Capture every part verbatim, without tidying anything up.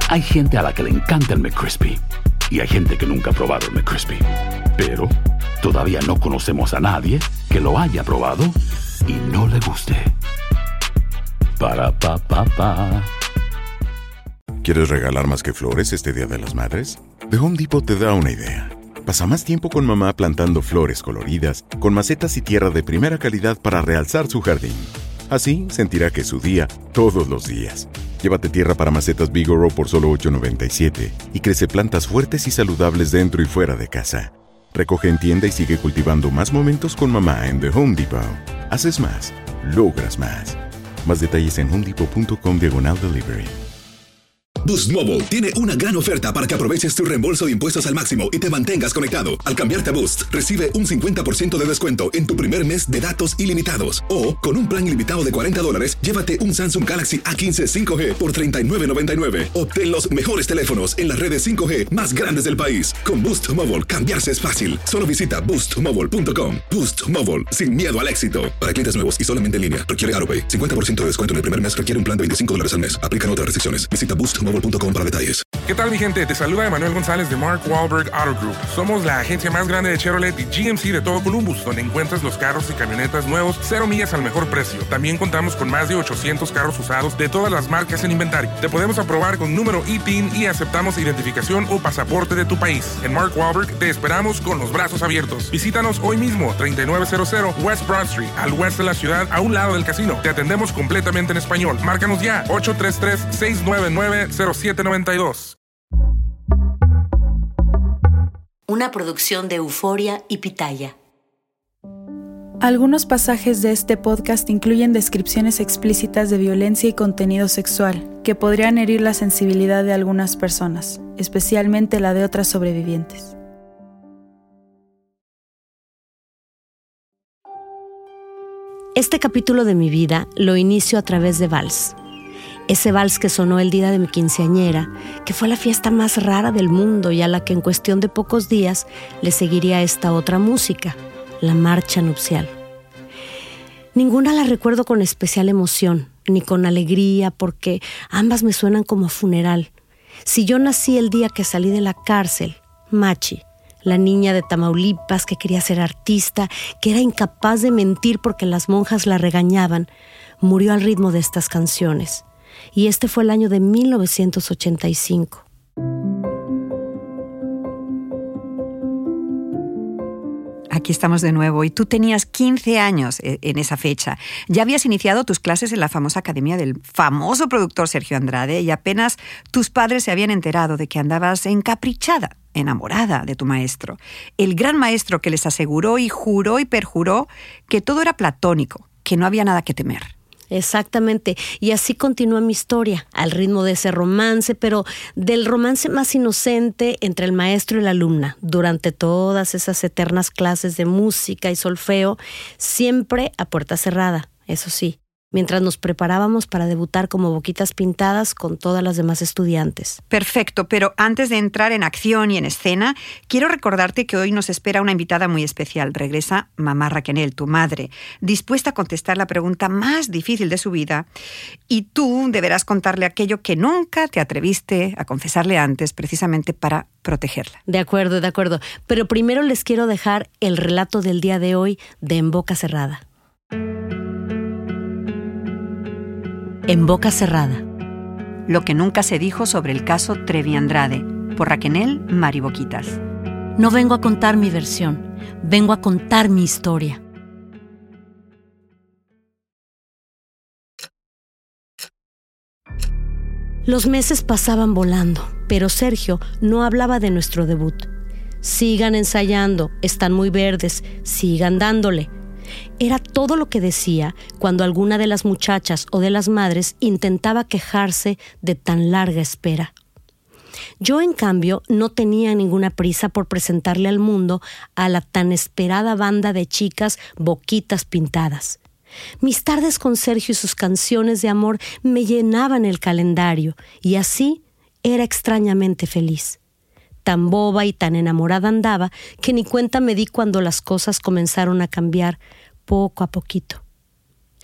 Hay gente a la que le encanta el McCrispy y hay gente que nunca ha probado el McCrispy. Pero todavía no conocemos a nadie que lo haya probado y no le guste. Para, pa, pa, pa. ¿Quieres regalar más que flores este Día de las Madres? The Home Depot te da una idea. Pasa más tiempo con mamá plantando flores coloridas, con macetas y tierra de primera calidad para realzar su jardín. Así sentirá que es su día todos los días. Llévate tierra para macetas Vigoro por solo ocho noventa y siete y crece plantas fuertes y saludables dentro y fuera de casa. Recoge en tienda y sigue cultivando más momentos con mamá en The Home Depot. Haces más, logras más. Más detalles en homedepot.com diagonal delivery. Boost Mobile tiene una gran oferta para que aproveches tu reembolso de impuestos al máximo y te mantengas conectado. Al cambiarte a Boost, recibe un cincuenta por ciento de descuento en tu primer mes de datos ilimitados. O, con un plan ilimitado de cuarenta dólares, llévate un Samsung Galaxy A quince cinco G por treinta y nueve noventa y nueve. Obtén los mejores teléfonos en las redes cinco G más grandes del país. Con Boost Mobile, cambiarse es fácil. Solo visita boost mobile punto com. Boost Mobile, sin miedo al éxito. Para clientes nuevos y solamente en línea, requiere AutoPay. cincuenta por ciento de descuento en el primer mes requiere un plan de veinticinco dólares al mes. Aplican otras restricciones. Visita boost mobile punto com para detalles. ¿Qué tal, mi gente? Te saluda Emanuel González de Mark Wahlberg Auto Group. Somos la agencia más grande de Chevrolet y G M C de todo Columbus, donde encuentras los carros y camionetas nuevos, cero millas al mejor precio. También contamos con más de ochocientos carros usados de todas las marcas en inventario. Te podemos aprobar con número I T I N y aceptamos identificación o pasaporte de tu país. En Mark Wahlberg te esperamos con los brazos abiertos. Visítanos hoy mismo, treinta y nueve cero cero West Broad Street, al oeste de la ciudad, a un lado del casino. Te atendemos completamente en español. Márcanos ya, ocho tres tres, seis nueve nueve, cero siete nueve dos. Una producción de Euforia y Pitaya. Algunos pasajes de este podcast incluyen descripciones explícitas de violencia y contenido sexual que podrían herir la sensibilidad de algunas personas, especialmente la de otras sobrevivientes. Este capítulo de mi vida lo inicio a través de Vals. Ese vals que sonó el día de mi quinceañera, que fue la fiesta más rara del mundo y a la que en cuestión de pocos días le seguiría esta otra música, la marcha nupcial. Ninguna la recuerdo con especial emoción, ni con alegría, porque ambas me suenan como a funeral. Si yo nací el día que salí de la cárcel, Machi, la niña de Tamaulipas que quería ser artista, que era incapaz de mentir porque las monjas la regañaban, murió al ritmo de estas canciones. Y este fue el año de mil novecientos ochenta y cinco. Aquí estamos de nuevo y tú tenías quince años en esa fecha. Ya habías iniciado tus clases en la famosa academia del famoso productor Sergio Andrade y apenas tus padres se habían enterado de que andabas encaprichada, enamorada de tu maestro. El gran maestro que les aseguró y juró y perjuró que todo era platónico, que no había nada que temer. Exactamente, y así continúa mi historia, al ritmo de ese romance, pero del romance más inocente entre el maestro y la alumna, durante todas esas eternas clases de música y solfeo, siempre a puerta cerrada, eso sí, mientras nos preparábamos para debutar como boquitas pintadas con todas las demás estudiantes. Perfecto, pero antes de entrar en acción y en escena, quiero recordarte que hoy nos espera una invitada muy especial. Regresa mamá Raquenel, tu madre, dispuesta a contestar la pregunta más difícil de su vida, y tú deberás contarle aquello que nunca te atreviste a confesarle antes, precisamente para protegerla. De acuerdo, de acuerdo, pero primero les quiero dejar el relato del día de hoy de En Boca Cerrada. En Boca Cerrada. Lo que nunca se dijo sobre el caso Trevi Andrade, por Raquenel Mariboquitas. No vengo a contar mi versión, vengo a contar mi historia. Los meses pasaban volando, pero Sergio no hablaba de nuestro debut. Sigan ensayando, están muy verdes, sigan dándole. Era todo lo que decía cuando alguna de las muchachas o de las madres intentaba quejarse de tan larga espera. Yo, en cambio, no tenía ninguna prisa por presentarle al mundo a la tan esperada banda de chicas boquitas pintadas. Mis tardes con Sergio y sus canciones de amor me llenaban el calendario, y así era extrañamente feliz. Tan boba y tan enamorada andaba que ni cuenta me di cuando las cosas comenzaron a cambiar poco a poquito.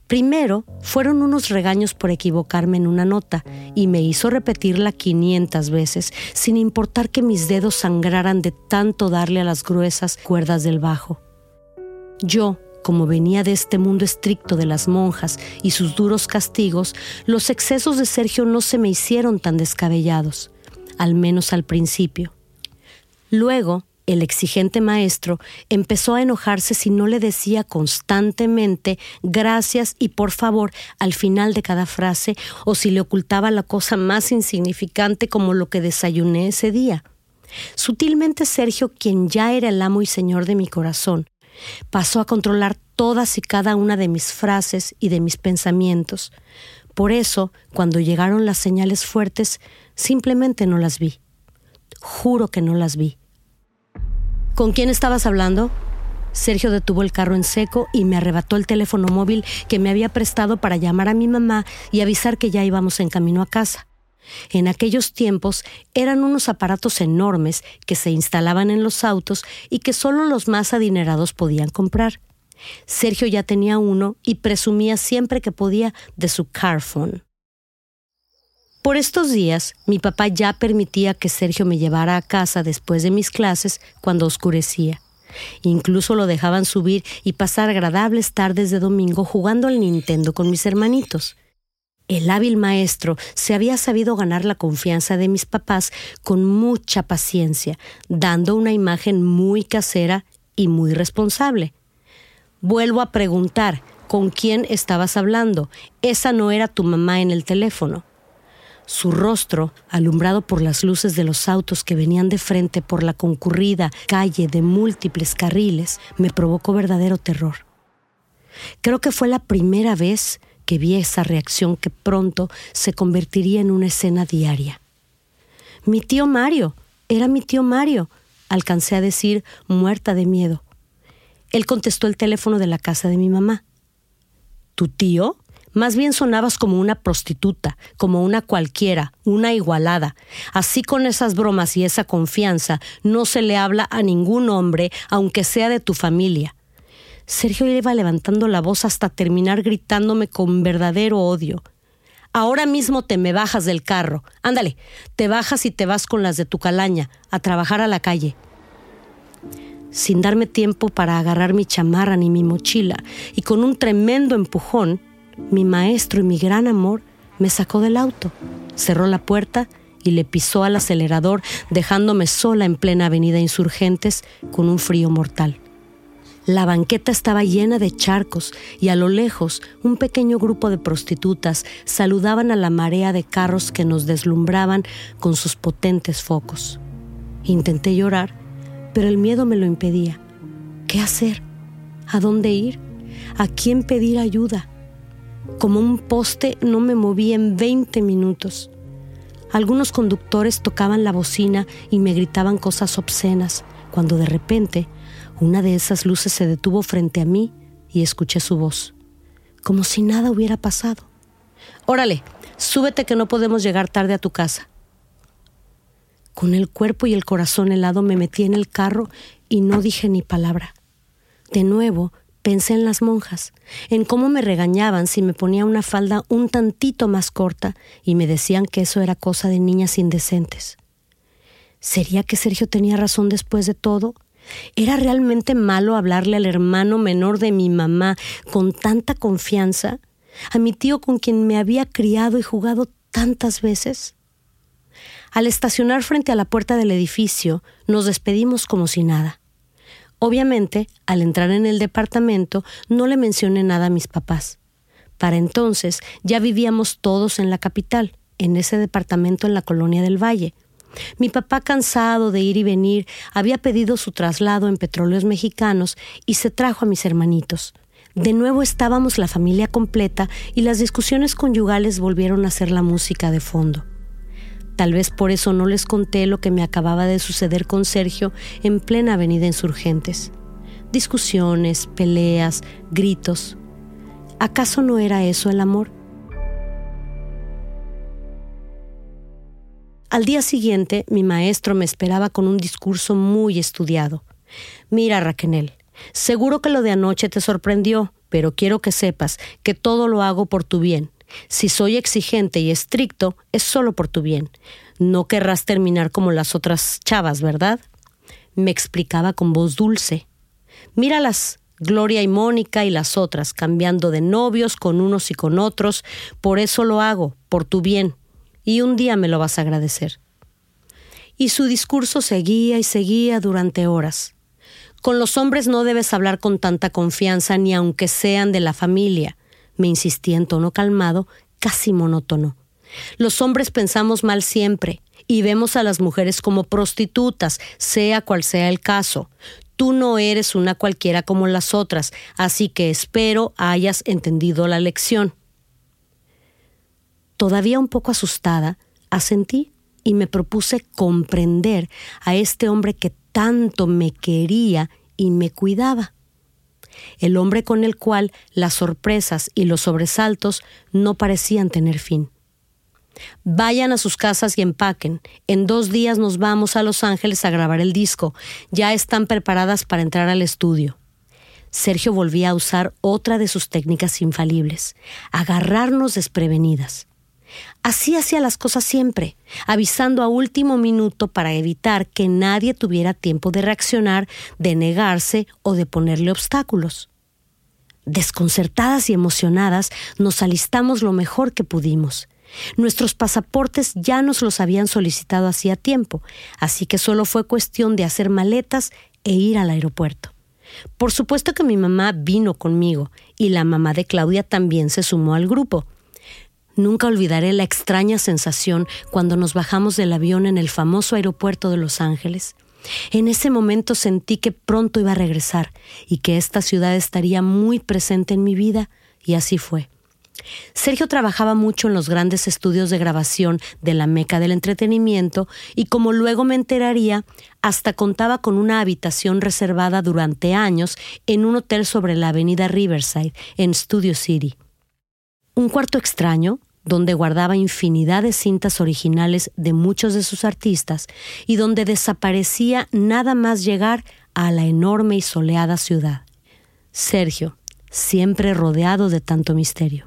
Primero, fueron unos regaños por equivocarme en una nota y me hizo repetirla quinientas veces, sin importar que mis dedos sangraran de tanto darle a las gruesas cuerdas del bajo. Yo, como venía de este mundo estricto de las monjas y sus duros castigos, los excesos de Sergio no se me hicieron tan descabellados, al menos al principio. Luego, el exigente maestro empezó a enojarse si no le decía constantemente gracias y por favor al final de cada frase, o si le ocultaba la cosa más insignificante como lo que desayuné ese día. Sutilmente Sergio, quien ya era el amo y señor de mi corazón, pasó a controlar todas y cada una de mis frases y de mis pensamientos. Por eso, cuando llegaron las señales fuertes, simplemente no las vi. Juro que no las vi. ¿Con quién estabas hablando? Sergio detuvo el carro en seco y me arrebató el teléfono móvil que me había prestado para llamar a mi mamá y avisar que ya íbamos en camino a casa. En aquellos tiempos eran unos aparatos enormes que se instalaban en los autos y que solo los más adinerados podían comprar. Sergio ya tenía uno y presumía siempre que podía de su Carphone. Por estos días, mi papá ya permitía que Sergio me llevara a casa después de mis clases cuando oscurecía. Incluso lo dejaban subir y pasar agradables tardes de domingo jugando al Nintendo con mis hermanitos. El hábil maestro se había sabido ganar la confianza de mis papás con mucha paciencia, dando una imagen muy casera y muy responsable. Vuelvo a preguntar, ¿con quién estabas hablando? Esa no era tu mamá en el teléfono. Su rostro, alumbrado por las luces de los autos que venían de frente por la concurrida calle de múltiples carriles, me provocó verdadero terror. Creo que fue la primera vez que vi esa reacción que pronto se convertiría en una escena diaria. Mi tío Mario, era mi tío Mario, alcancé a decir, muerta de miedo. Él contestó el teléfono de la casa de mi mamá. ¿Tu tío? Más bien sonabas como una prostituta, como una cualquiera, una igualada. Así, con esas bromas y esa confianza, no se le habla a ningún hombre, aunque sea de tu familia. Sergio iba levantando la voz hasta terminar gritándome con verdadero odio. Ahora mismo te me bajas del carro. Ándale, te bajas y te vas con las de tu calaña, a trabajar a la calle. Sin darme tiempo para agarrar mi chamarra ni mi mochila, y con un tremendo empujón, mi maestro y mi gran amor me sacó del auto, cerró la puerta y le pisó al acelerador, dejándome sola en plena avenida Insurgentes con un frío mortal. La banqueta estaba llena de charcos y a lo lejos un pequeño grupo de prostitutas saludaban a la marea de carros que nos deslumbraban con sus potentes focos. Intenté llorar, pero el miedo me lo impedía. ¿Qué hacer? ¿A dónde ir? ¿A quién pedir ayuda? Como un poste no me moví en veinte minutos. Algunos conductores tocaban la bocina y me gritaban cosas obscenas, cuando de repente una de esas luces se detuvo frente a mí y escuché su voz, como si nada hubiera pasado. «Órale, súbete que no podemos llegar tarde a tu casa». Con el cuerpo y el corazón helado me metí en el carro y no dije ni palabra. De nuevo, pensé en las monjas, en cómo me regañaban si me ponía una falda un tantito más corta y me decían que eso era cosa de niñas indecentes. ¿Sería que Sergio tenía razón después de todo? ¿Era realmente malo hablarle al hermano menor de mi mamá con tanta confianza? ¿A mi tío con quien me había criado y jugado tantas veces? Al estacionar frente a la puerta del edificio, nos despedimos como si nada. Obviamente, al entrar en el departamento, no le mencioné nada a mis papás. Para entonces, ya vivíamos todos en la capital, en ese departamento en la Colonia del Valle. Mi papá, cansado de ir y venir, había pedido su traslado en Petróleos Mexicanos y se trajo a mis hermanitos. De nuevo estábamos la familia completa y las discusiones conyugales volvieron a ser la música de fondo. Tal vez por eso no les conté lo que me acababa de suceder con Sergio en plena avenida Insurgentes. Discusiones, peleas, gritos. ¿Acaso no era eso el amor? Al día siguiente, mi maestro me esperaba con un discurso muy estudiado. «Mira, Raquel, Seguro que lo de anoche te sorprendió, pero quiero que sepas que todo lo hago por tu bien. Si soy exigente y estricto, es solo por tu bien. No querrás terminar como las otras chavas, ¿verdad? Me explicaba con voz dulce. Míralas, Gloria y Mónica y las otras, cambiando de novios con unos y con otros. Por eso lo hago, por tu bien. Y un día me lo vas a agradecer. Y su discurso seguía y seguía durante horas. Con los hombres no debes hablar con tanta confianza, ni aunque sean de la familia, me insistía en tono calmado, casi monótono. Los hombres pensamos mal siempre y vemos a las mujeres como prostitutas, sea cual sea el caso. Tú no eres una cualquiera como las otras, así que espero hayas entendido la lección. Todavía un poco asustada, asentí y me propuse comprender a este hombre que tanto me quería y me cuidaba. El hombre con el cual las sorpresas y los sobresaltos no parecían tener fin. Vayan a sus casas y empaquen. En dos días nos vamos a Los Ángeles a grabar el disco. Ya están preparadas para entrar al estudio. Sergio volvía a usar otra de sus técnicas infalibles, agarrarnos desprevenidas. Así hacía las cosas siempre, avisando a último minuto para evitar que nadie tuviera tiempo de reaccionar, de negarse o de ponerle obstáculos. Desconcertadas y emocionadas, nos alistamos lo mejor que pudimos. Nuestros pasaportes ya nos los habían solicitado hacía tiempo, así que solo fue cuestión de hacer maletas e ir al aeropuerto. Por supuesto que mi mamá vino conmigo y la mamá de Claudia también se sumó al grupo. Nunca olvidaré la extraña sensación cuando nos bajamos del avión en el famoso aeropuerto de Los Ángeles. En ese momento sentí que pronto iba a regresar y que esta ciudad estaría muy presente en mi vida, y así fue. Sergio trabajaba mucho en los grandes estudios de grabación de la meca del entretenimiento y, como luego me enteraría, hasta contaba con una habitación reservada durante años en un hotel sobre la avenida Riverside, en Studio City. Un cuarto extraño, donde guardaba infinidad de cintas originales de muchos de sus artistas y donde desaparecía nada más llegar a la enorme y soleada ciudad. Sergio, siempre rodeado de tanto misterio.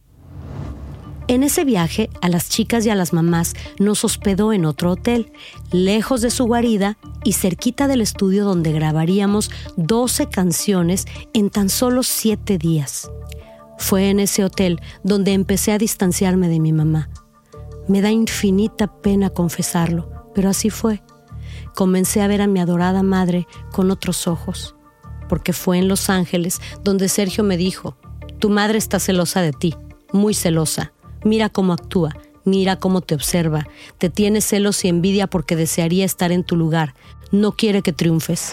En ese viaje, a las chicas y a las mamás nos hospedó en otro hotel, lejos de su guarida y cerquita del estudio donde grabaríamos doce canciones en tan solo siete días. Fue en ese hotel donde empecé a distanciarme de mi mamá. Me da infinita pena confesarlo, pero así fue. Comencé a ver a mi adorada madre con otros ojos, porque fue en Los Ángeles donde Sergio me dijo: tu madre está celosa de ti, muy celosa. Mira cómo actúa, mira cómo te observa. Te tiene celos y envidia porque desearía estar en tu lugar. No quiere que triunfes.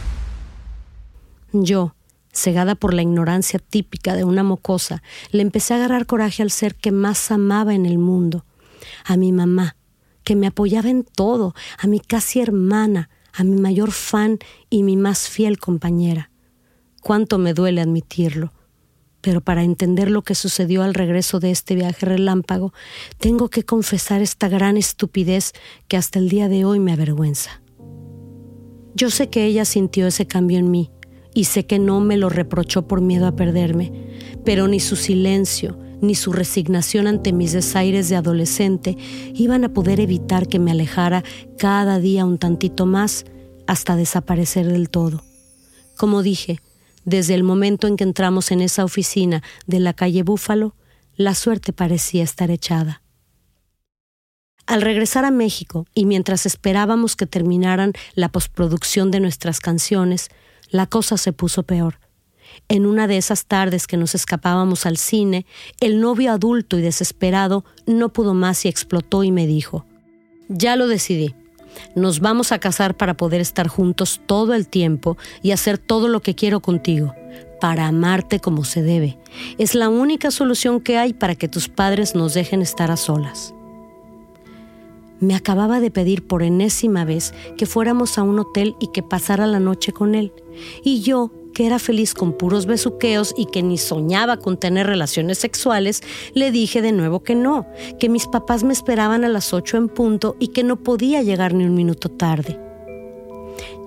Yo, cegada por la ignorancia típica de una mocosa, le empecé a agarrar coraje al ser que más amaba en el mundo, a mi mamá, que me apoyaba en todo, a mi casi hermana, a mi mayor fan y mi más fiel compañera. Cuánto me duele admitirlo, pero para entender lo que sucedió al regreso de este viaje relámpago, tengo que confesar esta gran estupidez que hasta el día de hoy me avergüenza. Yo sé que ella sintió ese cambio en mí, y sé que no me lo reprochó por miedo a perderme, pero ni su silencio, ni su resignación ante mis desaires de adolescente iban a poder evitar que me alejara cada día un tantito más hasta desaparecer del todo. Como dije, desde el momento en que entramos en esa oficina de la calle Búfalo, la suerte parecía estar echada. Al regresar a México y mientras esperábamos que terminaran la postproducción de nuestras canciones, la cosa se puso peor. En una de esas tardes que nos escapábamos al cine, el novio adulto y desesperado no pudo más y explotó y me dijo: ya lo decidí. Nos vamos a casar para poder estar juntos todo el tiempo y hacer todo lo que quiero contigo, para amarte como se debe. Es la única solución que hay para que tus padres nos dejen estar a solas. Me acababa de pedir por enésima vez que fuéramos a un hotel y que pasara la noche con él. Y yo, que era feliz con puros besuqueos y que ni soñaba con tener relaciones sexuales, le dije de nuevo que no, que mis papás me esperaban a las ocho en punto y que no podía llegar ni un minuto tarde.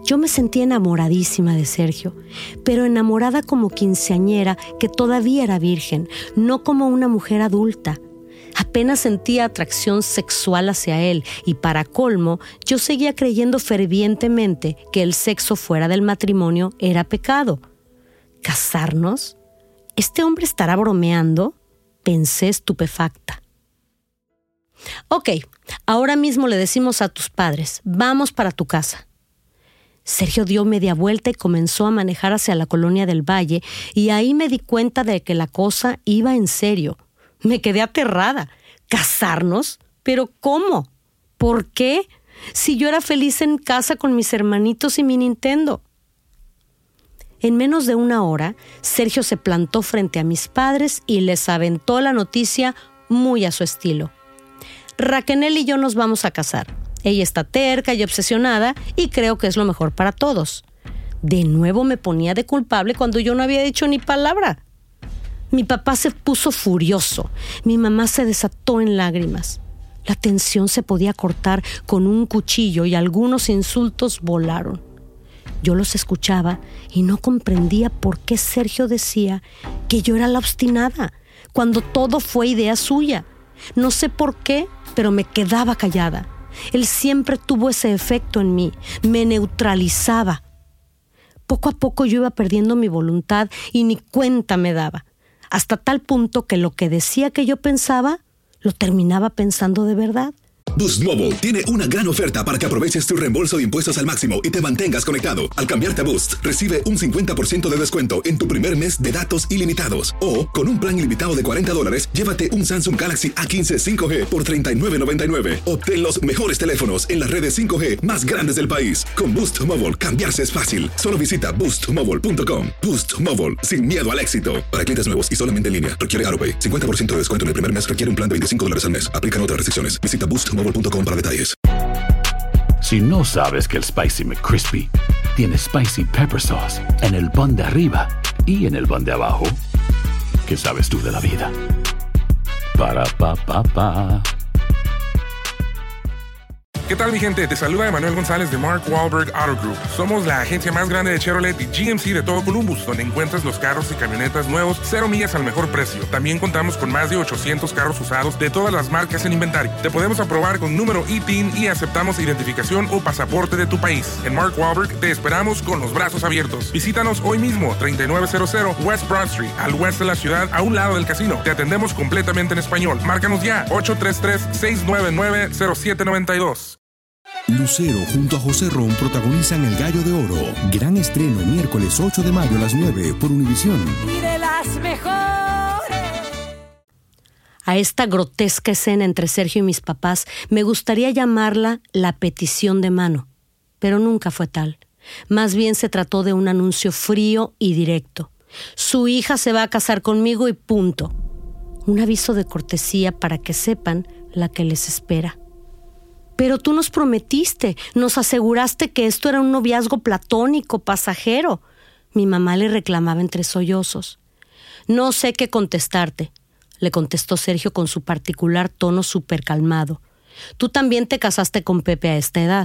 Yo me sentía enamoradísima de Sergio, pero enamorada como quinceañera que todavía era virgen, no como una mujer adulta. Apenas sentía atracción sexual hacia él y, para colmo, yo seguía creyendo fervientemente que el sexo fuera del matrimonio era pecado. ¿Casarnos? ¿Este hombre estará bromeando? Pensé estupefacta. Ok, ahora mismo le decimos a tus padres, vamos para tu casa. Sergio dio media vuelta y comenzó a manejar hacia la colonia del Valle, y ahí me di cuenta de que la cosa iba en serio. Me quedé aterrada. ¿Casarnos? ¿Pero cómo? ¿Por qué? Si yo era feliz en casa con mis hermanitos y mi Nintendo. En menos de una hora, Sergio se plantó frente a mis padres y les aventó la noticia muy a su estilo. Raquel y yo nos vamos a casar. Ella está terca y obsesionada y creo que es lo mejor para todos. De nuevo me ponía de culpable cuando yo no había dicho ni palabra. Mi papá se puso furioso. Mi mamá se desató en lágrimas. La tensión se podía cortar con un cuchillo y algunos insultos volaron. Yo los escuchaba y no comprendía por qué Sergio decía que yo era la obstinada, cuando todo fue idea suya. No sé por qué, pero me quedaba callada. Él siempre tuvo ese efecto en mí, me neutralizaba. Poco a poco yo iba perdiendo mi voluntad y ni cuenta me daba, hasta tal punto que lo que decía que yo pensaba, lo terminaba pensando de verdad. Boost Mobile tiene una gran oferta para que aproveches tu reembolso de impuestos al máximo y te mantengas conectado. Al cambiarte a Boost, recibe un cincuenta por ciento de descuento en tu primer mes de datos ilimitados. O, con un plan ilimitado de cuarenta dólares, llévate un Samsung Galaxy A quince cinco G por treinta y nueve noventa y nueve. Obtén los mejores teléfonos en las redes cinco G más grandes del país. Con Boost Mobile, cambiarse es fácil. Solo visita boost mobile punto com. Boost Mobile, sin miedo al éxito. Para clientes nuevos y solamente en línea, requiere AutoPay. cincuenta por ciento de descuento en el primer mes requiere un plan de veinticinco dólares al mes. Aplican otras restricciones. Visita boost mobile punto com para detalles. Si no sabes que el Spicy McCrispy tiene Spicy Pepper Sauce en el pan de arriba y en el pan de abajo, ¿qué sabes tú de la vida? Para, pa, pa, pa. ¿Qué tal, mi gente? Te saluda Emanuel González de Mark Wahlberg Auto Group. Somos la agencia más grande de Chevrolet y G M C de todo Columbus, donde encuentras los carros y camionetas nuevos, cero millas al mejor precio. También contamos con más de ochocientos carros usados de todas las marcas en inventario. Te podemos aprobar con número I T I N y aceptamos identificación o pasaporte de tu país. En Mark Wahlberg te esperamos con los brazos abiertos. Visítanos hoy mismo, treinta y nueve cero cero West Broad Street, al oeste de la ciudad, a un lado del casino. Te atendemos completamente en español. Márcanos ya, ocho tres tres, seis nueve nueve, cero siete nueve dos. Lucero junto a José Ron protagonizan El Gallo de Oro. Gran estreno miércoles ocho de mayo a las nueve por Univisión. Y de las mejores. A esta grotesca escena entre Sergio y mis papás me gustaría llamarla la petición de mano, pero nunca fue tal. Más bien se trató de un anuncio frío y directo. Su hija se va a casar conmigo y punto. Un aviso de cortesía para que sepan la que les espera. Pero tú nos prometiste, nos aseguraste que esto era un noviazgo platónico, pasajero. Mi mamá le reclamaba entre sollozos. No sé qué contestarte, le contestó Sergio con su particular tono súper calmado. Tú también te casaste con Pepe a esta edad.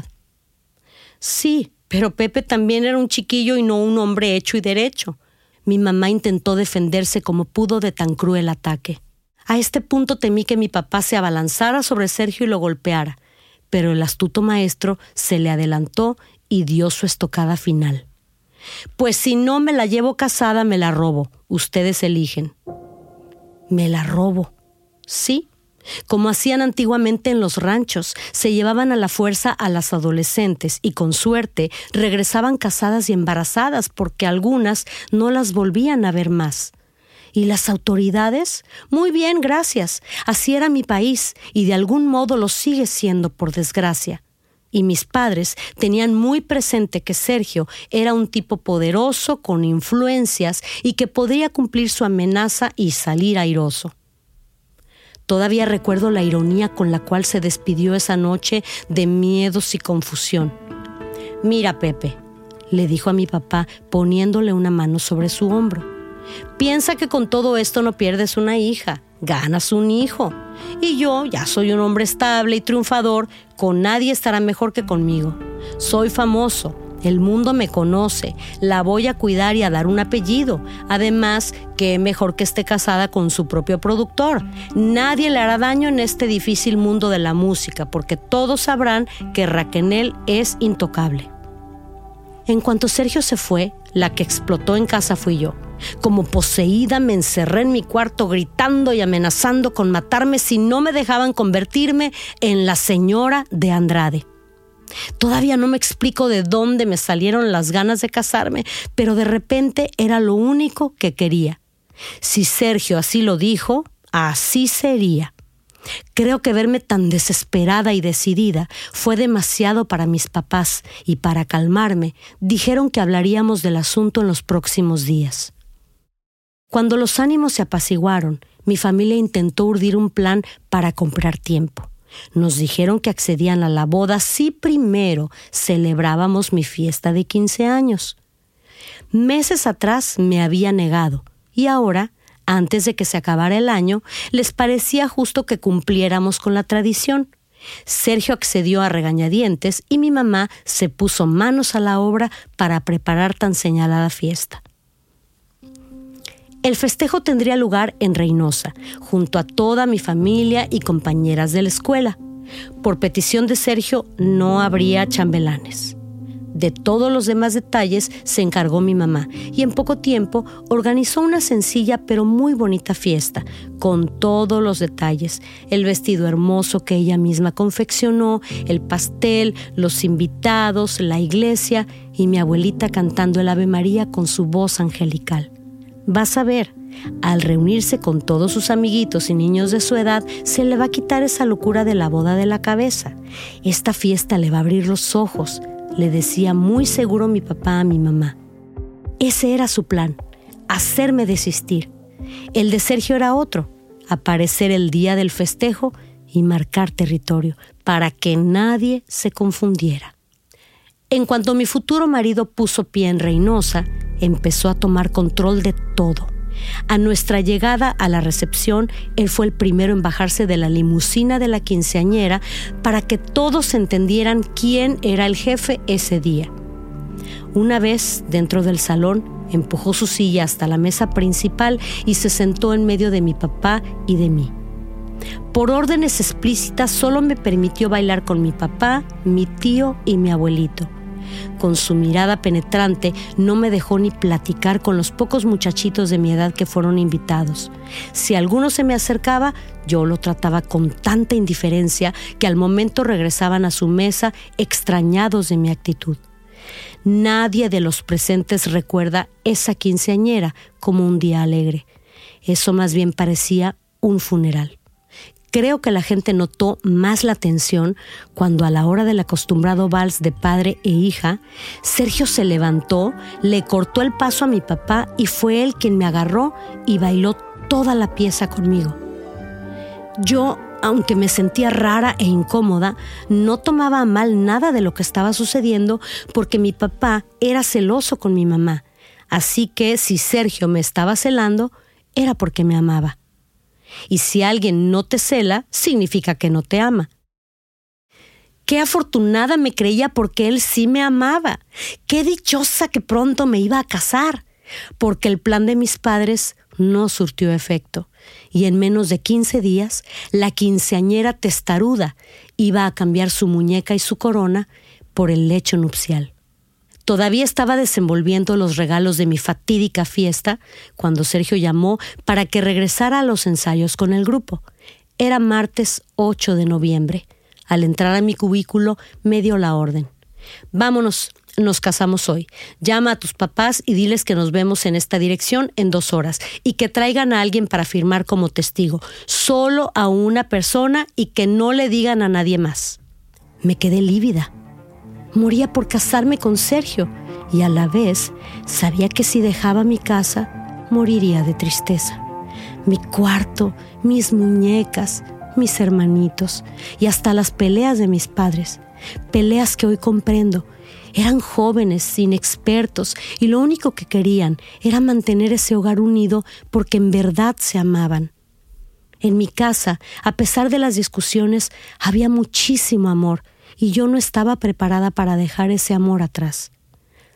Sí, pero Pepe también era un chiquillo y no un hombre hecho y derecho. Mi mamá intentó defenderse como pudo de tan cruel ataque. A este punto temí que mi papá se abalanzara sobre Sergio y lo golpeara, pero el astuto maestro se le adelantó y dio su estocada final. Pues si no me la llevo casada, me la robo. Ustedes eligen. Me la robo. Sí, como hacían antiguamente en los ranchos, se llevaban a la fuerza a las adolescentes y con suerte regresaban casadas y embarazadas porque algunas no las volvían a ver más. ¿Y las autoridades? Muy bien, gracias. Así era mi país y de algún modo lo sigue siendo, por desgracia. Y mis padres tenían muy presente que Sergio era un tipo poderoso, con influencias y que podría cumplir su amenaza y salir airoso. Todavía recuerdo la ironía con la cual se despidió esa noche de miedos y confusión. Mira, Pepe, le dijo a mi papá poniéndole una mano sobre su hombro. Piensa que con todo esto no pierdes una hija, ganas un hijo. Y yo ya soy un hombre estable y triunfador, con nadie estará mejor que conmigo. Soy famoso, El mundo me conoce, la voy a cuidar y a dar un apellido. Además, qué mejor que esté casada con su propio productor. Nadie le hará daño en este difícil mundo de la música, porque todos sabrán que Raquel es intocable. En cuanto Sergio se fue, la que explotó en casa fui yo. Como poseída me encerré en mi cuarto gritando y amenazando con matarme si no me dejaban convertirme en la señora de Andrade. Todavía no me explico de dónde me salieron las ganas de casarme, pero de repente era lo único que quería. Si Sergio así lo dijo, así sería. Creo que verme tan desesperada y decidida fue demasiado para mis papás y para calmarme, dijeron que hablaríamos del asunto en los próximos días. Cuando los ánimos se apaciguaron, mi familia intentó urdir un plan para comprar tiempo. Nos dijeron que accedían a la boda si primero celebrábamos mi fiesta de quince años. Meses atrás me había negado y ahora, antes de que se acabara el año, les parecía justo que cumpliéramos con la tradición. Sergio accedió a regañadientes y mi mamá se puso manos a la obra para preparar tan señalada fiesta. El festejo tendría lugar en Reynosa, junto a toda mi familia y compañeras de la escuela. Por petición de Sergio, no habría chambelanes. De todos los demás detalles se encargó mi mamá y en poco tiempo organizó una sencilla pero muy bonita fiesta, con todos los detalles: el vestido hermoso que ella misma confeccionó, el pastel, los invitados, la iglesia y mi abuelita cantando el Ave María con su voz angelical. Vas a ver, al reunirse con todos sus amiguitos y niños de su edad, se le va a quitar esa locura de la boda de la cabeza. Esta fiesta le va a abrir los ojos, le decía muy seguro mi papá a mi mamá. Ese era su plan, hacerme desistir. El de Sergio era otro, aparecer el día del festejo y marcar territorio, para que nadie se confundiera. En cuanto mi futuro marido puso pie en Reynosa, empezó a tomar control de todo. A nuestra llegada a la recepción, él fue el primero en bajarse de la limusina de la quinceañera para que todos entendieran quién era el jefe ese día. Una vez dentro del salón, empujó su silla hasta la mesa principal y se sentó en medio de mi papá y de mí. Por órdenes explícitas, solo me permitió bailar con mi papá, mi tío y mi abuelito. Con su mirada penetrante no me dejó ni platicar con los pocos muchachitos de mi edad que fueron invitados. Si alguno se me acercaba, yo lo trataba con tanta indiferencia que al momento regresaban a su mesa extrañados de mi actitud. Nadie de los presentes recuerda esa quinceañera como un día alegre. Eso más bien parecía un funeral. Creo que la gente notó más la tensión cuando a la hora del acostumbrado vals de padre e hija, Sergio se levantó, le cortó el paso a mi papá y fue él quien me agarró y bailó toda la pieza conmigo. Yo, aunque me sentía rara e incómoda, no tomaba a mal nada de lo que estaba sucediendo porque mi papá era celoso con mi mamá. Así que si Sergio me estaba celando, era porque me amaba. Y si alguien no te cela, significa que no te ama. Qué afortunada me creía porque él sí me amaba. Qué dichosa que pronto me iba a casar, porque el plan de mis padres no surtió efecto. Y en menos de quince días, la quinceañera testaruda iba a cambiar su muñeca y su corona por el lecho nupcial. Todavía estaba desenvolviendo los regalos de mi fatídica fiesta cuando Sergio llamó para que regresara a los ensayos con el grupo. Era martes ocho de noviembre. Al entrar a mi cubículo me dio la orden. Vámonos, nos casamos hoy. Llama a tus papás y diles que nos vemos en esta dirección en dos horas y que traigan a alguien para firmar como testigo. Solo a una persona y que no le digan a nadie más. Me quedé lívida. Moría por casarme con Sergio y a la vez sabía que si dejaba mi casa, moriría de tristeza. Mi cuarto, mis muñecas, mis hermanitos y hasta las peleas de mis padres. Peleas que hoy comprendo. Eran jóvenes, inexpertos y lo único que querían era mantener ese hogar unido porque en verdad se amaban. En mi casa, a pesar de las discusiones, había muchísimo amor y yo no estaba preparada para dejar ese amor atrás.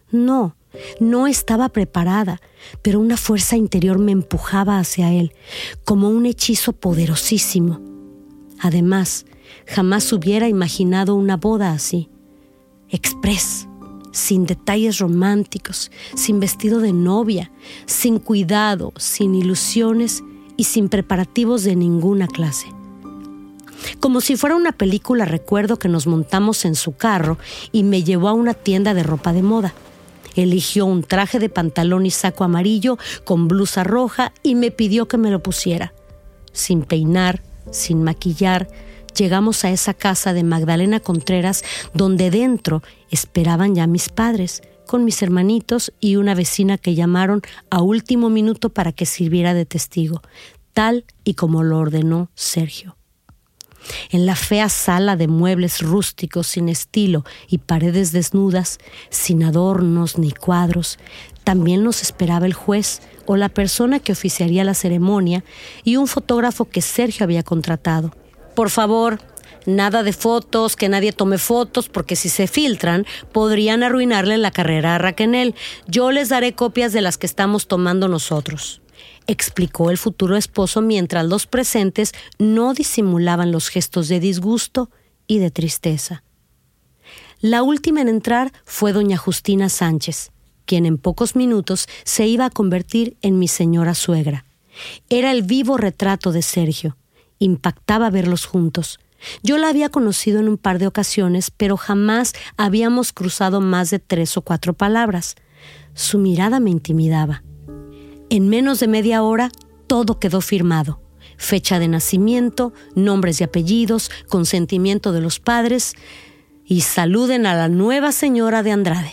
No, no estaba preparada, pero una fuerza interior me empujaba hacia él, como un hechizo poderosísimo. Además, jamás hubiera imaginado una boda así. Express, sin detalles románticos, sin vestido de novia, sin cuidado, sin ilusiones y sin preparativos de ninguna clase. Como si fuera una película, recuerdo que nos montamos en su carro y me llevó a una tienda de ropa de moda. Eligió un traje de pantalón y saco amarillo con blusa roja y me pidió que me lo pusiera. Sin peinar, sin maquillar, llegamos a esa casa de Magdalena Contreras, donde dentro esperaban ya mis padres, con mis hermanitos y una vecina que llamaron a último minuto para que sirviera de testigo, tal y como lo ordenó Sergio. En la fea sala de muebles rústicos sin estilo y paredes desnudas, sin adornos ni cuadros, también nos esperaba el juez o la persona que oficiaría la ceremonia y un fotógrafo que Sergio había contratado. Por favor, nada de fotos, que nadie tome fotos, porque si se filtran, podrían arruinarle la carrera a Raquel. Yo les daré copias de las que estamos tomando nosotros, explicó el futuro esposo mientras los presentes no disimulaban los gestos de disgusto y de tristeza. La última en entrar fue doña Justina Sánchez, quien en pocos minutos se iba a convertir en mi señora suegra. Era el vivo retrato de Sergio. Impactaba verlos juntos. Yo la había conocido en un par de ocasiones, pero jamás habíamos cruzado más de tres o cuatro palabras. Su mirada me intimidaba. En menos de media hora, todo quedó firmado. Fecha de nacimiento, nombres y apellidos, consentimiento de los padres y saluden a la nueva señora de Andrade.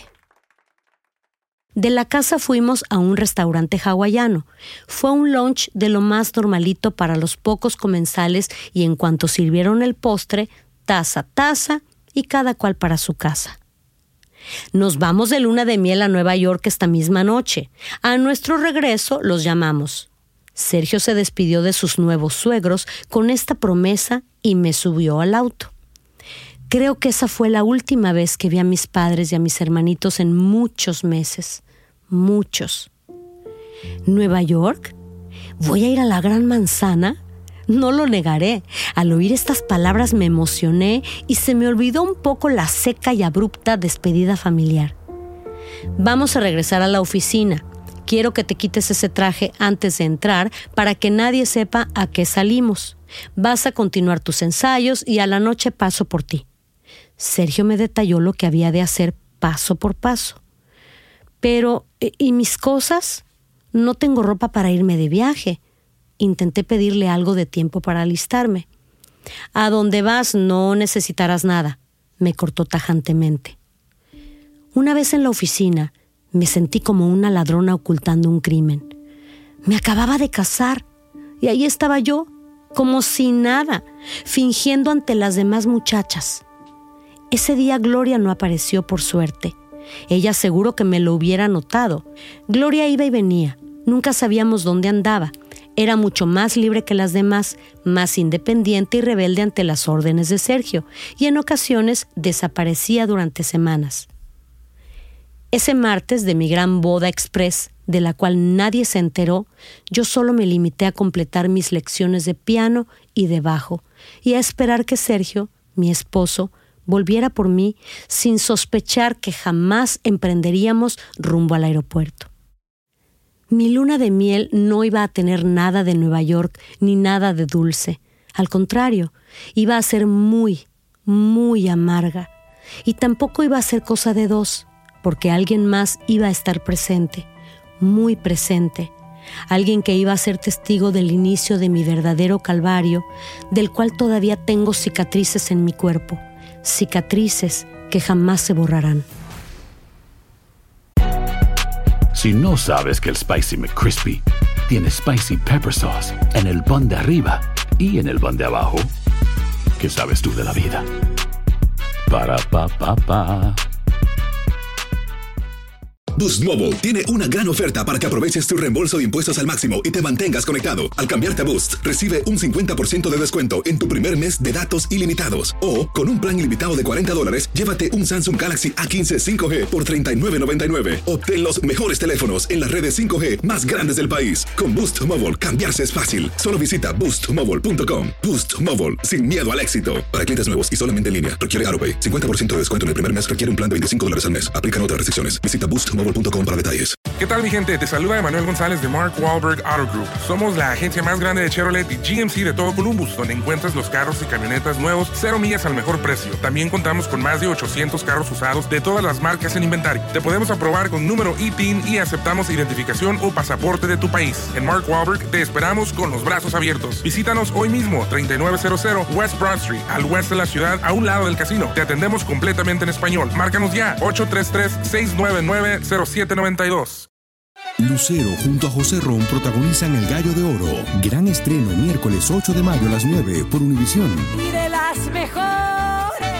De la casa fuimos a un restaurante hawaiano. Fue un lunch de lo más normalito para los pocos comensales y en cuanto sirvieron el postre, taza, taza y cada cual para su casa. Nos vamos de luna de miel a Nueva York esta misma noche. A nuestro regreso los llamamos. Sergio se despidió de sus nuevos suegros con esta promesa y me subió al auto. Creo que esa fue la última vez que vi a mis padres y a mis hermanitos en muchos meses. Muchos. ¿Nueva York? ¿Voy a ir a la Gran Manzana? No lo negaré. Al oír estas palabras me emocioné y se me olvidó un poco la seca y abrupta despedida familiar. Vamos a regresar a la oficina. Quiero que te quites ese traje antes de entrar para que nadie sepa a qué salimos. Vas a continuar tus ensayos y a la noche paso por ti. Sergio me detalló lo que había de hacer paso por paso. Pero, ¿y mis cosas? No tengo ropa para irme de viaje. Intenté pedirle algo de tiempo para alistarme. A donde vas no necesitarás nada, me cortó tajantemente. Una vez en la oficina, me sentí como una ladrona ocultando un crimen. Me acababa de casar y ahí estaba yo, como si nada, fingiendo ante las demás muchachas. Ese día Gloria no apareció por suerte. Ella seguro que me lo hubiera notado. Gloria iba y venía. Nunca sabíamos dónde andaba. Era mucho más libre que las demás, más independiente y rebelde ante las órdenes de Sergio, y en ocasiones desaparecía durante semanas. Ese martes de mi gran boda express, de la cual nadie se enteró, yo solo me limité a completar mis lecciones de piano y de bajo, y a esperar que Sergio, mi esposo, volviera por mí sin sospechar que jamás emprenderíamos rumbo al aeropuerto. Mi luna de miel no iba a tener nada de Nueva York ni nada de dulce. Al contrario, iba a ser muy, muy amarga. Y tampoco iba a ser cosa de dos, porque alguien más iba a estar presente, muy presente. Alguien que iba a ser testigo del inicio de mi verdadero calvario, del cual todavía tengo cicatrices en mi cuerpo. Cicatrices que jamás se borrarán. Si no sabes que el Spicy McCrispy tiene Spicy Pepper Sauce en el pan de arriba y en el pan de abajo, ¿qué sabes tú de la vida? Para, pa, pa, pa. Boost Mobile tiene una gran oferta para que aproveches tu reembolso de impuestos al máximo y te mantengas conectado. Al cambiarte a Boost, recibe un cincuenta por ciento de descuento en tu primer mes de datos ilimitados. O, con un plan ilimitado de cuarenta dólares, llévate un Samsung Galaxy A quince cinco G por treinta y nueve noventa y nueve. Obtén los mejores teléfonos en las redes cinco G más grandes del país. Con Boost Mobile, cambiarse es fácil. Solo visita boost mobile punto com. Boost Mobile, sin miedo al éxito. Para clientes nuevos y solamente en línea, requiere AutoPay. cincuenta por ciento de descuento en el primer mes requiere un plan de veinticinco dólares al mes. Aplican otras restricciones. Visita boost mobile punto com para detalles. ¿Qué tal, mi gente? Te saluda Emanuel González de Mark Wahlberg Auto Group. Somos la agencia más grande de Chevrolet y G M C de todo Columbus, donde encuentras los carros y camionetas nuevos, cero millas al mejor precio. También contamos con más de ochocientos carros usados de todas las marcas en inventario. Te podemos aprobar con número I T I N y aceptamos identificación o pasaporte de tu país. En Mark Wahlberg te esperamos con los brazos abiertos. Visítanos hoy mismo, treinta y nueve cero cero West Broad Street, al oeste de la ciudad, a un lado del casino. Te atendemos completamente en español. Márcanos ya, ocho tres tres, seis nueve nueve, cero siete nueve dos. Lucero junto a José Ron protagonizan El Gallo de Oro. Gran estreno miércoles ocho de mayo a las nueve por Univisión. Y de las mejores.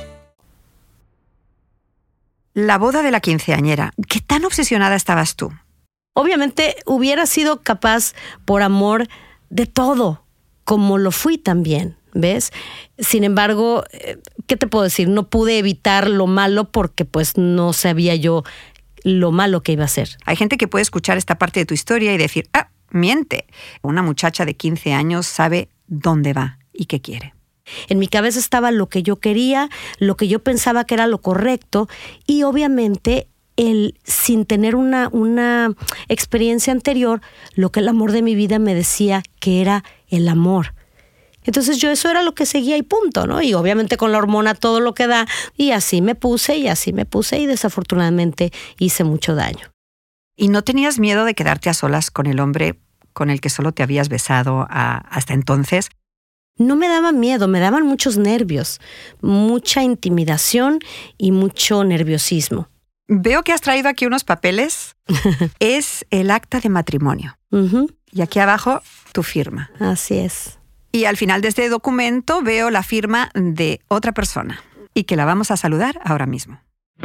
La boda de la quinceañera. ¿Qué tan obsesionada estabas tú? Obviamente hubiera sido capaz, por amor, de todo, como lo fui también, ¿ves? Sin embargo, ¿qué te puedo decir? No pude evitar lo malo porque pues no sabía yo lo malo que iba a ser. Hay gente que puede escuchar esta parte de tu historia y decir, ah, miente. Una muchacha de quince años sabe dónde va y qué quiere. En mi cabeza estaba lo que yo quería, lo que yo pensaba que era lo correcto y obviamente el, sin tener una, una experiencia anterior, lo que el amor de mi vida me decía que era el amor. Entonces yo eso era lo que seguía y punto, ¿no? Y obviamente con la hormona todo lo que da, y así me puse y así me puse y desafortunadamente hice mucho daño. ¿Y no tenías miedo de quedarte a solas con el hombre con el que solo te habías besado a, hasta entonces? No me daba miedo, me daban muchos nervios, mucha intimidación y mucho nerviosismo. Veo que has traído aquí unos papeles. Es el acta de matrimonio. Uh-huh. Y aquí abajo, tu firma. Así es. Y al final de este documento veo la firma de otra persona y que la vamos a saludar ahora mismo.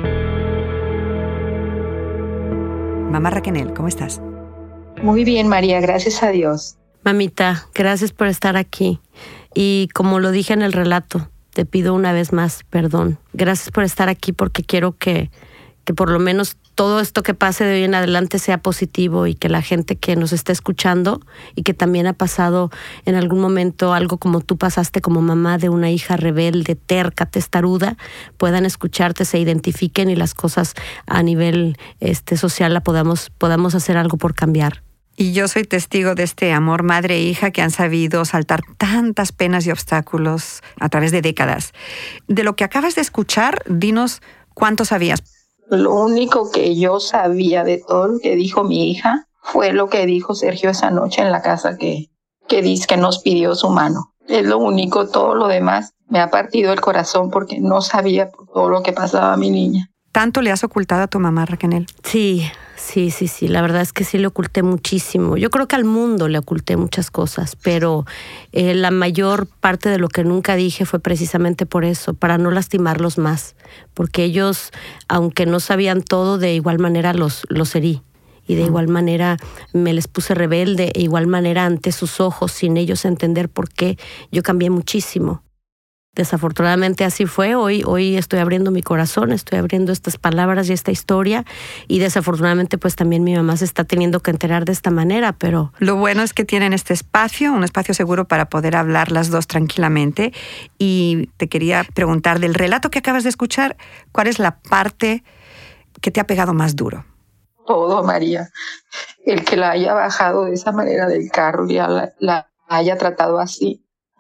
Mamá Raquel, ¿cómo estás? Muy bien, María, gracias a Dios. Mamita, gracias por estar aquí. Y como lo dije en el relato, te pido una vez más perdón. Gracias por estar aquí porque quiero que, que por lo menos todo esto que pase de hoy en adelante sea positivo y que la gente que nos esté escuchando y que también ha pasado en algún momento algo como tú pasaste como mamá de una hija rebelde, terca, testaruda, puedan escucharte, se identifiquen y las cosas a nivel este, social la podamos, podamos hacer algo por cambiar. Y yo soy testigo de este amor madre e hija que han sabido saltar tantas penas y obstáculos a través de décadas. De lo que acabas de escuchar, dinos cuánto sabías. Lo único que yo sabía de todo lo que dijo mi hija fue lo que dijo Sergio esa noche en la casa que, que dice que nos pidió su mano. Es lo único, todo lo demás me ha partido el corazón porque no sabía todo lo que pasaba a mi niña. ¿Tanto le has ocultado a tu mamá, Raquel? Sí, sí, sí, sí. La verdad es que sí le oculté muchísimo. Yo creo que al mundo le oculté muchas cosas, pero eh, la mayor parte de lo que nunca dije fue precisamente por eso, para no lastimarlos más. Porque ellos, aunque no sabían todo, de igual manera los, los herí. Y de igual manera me les puse rebelde, de igual manera ante sus ojos, sin ellos entender por qué, yo cambié muchísimo. Desafortunadamente así fue. Hoy, hoy estoy abriendo mi corazón, estoy abriendo estas palabras y esta historia y desafortunadamente pues también mi mamá se está teniendo que enterar de esta manera, pero... Lo bueno es que tienen este espacio, un espacio seguro para poder hablar las dos tranquilamente y te quería preguntar del relato que acabas de escuchar, ¿cuál es la parte que te ha pegado más duro? Todo, María. El que la haya bajado de esa manera del carro y la, la haya tratado así.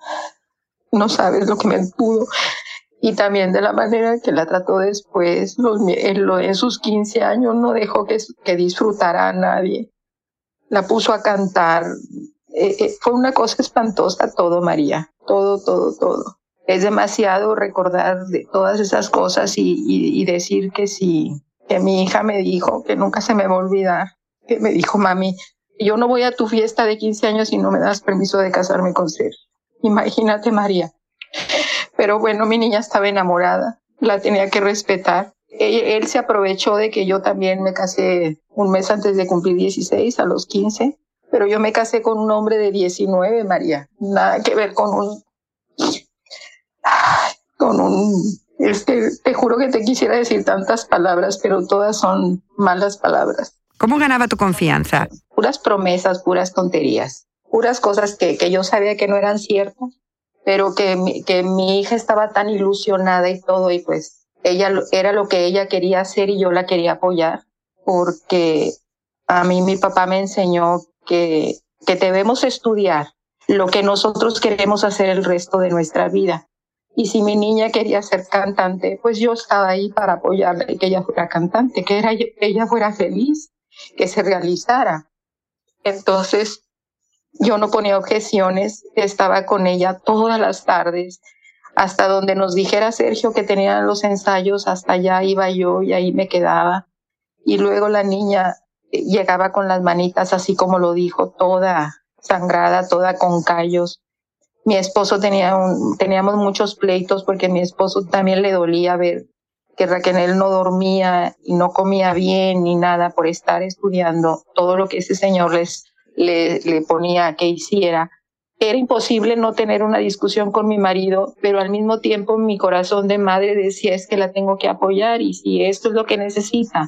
No sabes lo que me pudo. Y también de la manera que la trató después, los, en, lo, en sus quince años, no dejó que, que disfrutara a nadie. La puso a cantar. Eh, eh, fue una cosa espantosa todo, María. Todo, todo, todo. Es demasiado recordar de todas esas cosas y, y, y decir que sí, que mi hija me dijo, que nunca se me va a olvidar, que me dijo, mami, yo no voy a tu fiesta de quince años si no me das permiso de casarme con Sergio. Imagínate, María. Pero bueno, mi niña estaba enamorada, la tenía que respetar. él, él se aprovechó de que yo también me casé un mes antes de cumplir dieciséis, a los quince, pero yo me casé con un hombre de diecinueve, María. Nada que ver con un... con un... Es que te juro que te quisiera decir tantas palabras, pero todas son malas palabras. ¿Cómo ganaba tu confianza? Puras promesas, puras tonterías, puras cosas que, que yo sabía que no eran ciertas, pero que mi, que mi hija estaba tan ilusionada y todo, y pues ella era lo que ella quería hacer y yo la quería apoyar, porque a mí mi papá me enseñó que, que debemos estudiar lo que nosotros queremos hacer el resto de nuestra vida. Y si mi niña quería ser cantante, pues yo estaba ahí para apoyarla y que ella fuera cantante, que era, ella fuera feliz, que se realizara. Entonces, yo no ponía objeciones, estaba con ella todas las tardes, hasta donde nos dijera Sergio que tenían los ensayos, hasta allá iba yo y ahí me quedaba. Y luego la niña llegaba con las manitas, así como lo dijo, toda sangrada, toda con callos. Mi esposo tenía un, teníamos muchos pleitos porque a mi esposo también le dolía ver que Raquel no dormía y no comía bien ni nada por estar estudiando todo lo que ese señor les, le, le ponía que hiciera. Era imposible no tener una discusión con mi marido, pero al mismo tiempo mi corazón de madre decía, es que la tengo que apoyar, y si esto es lo que necesita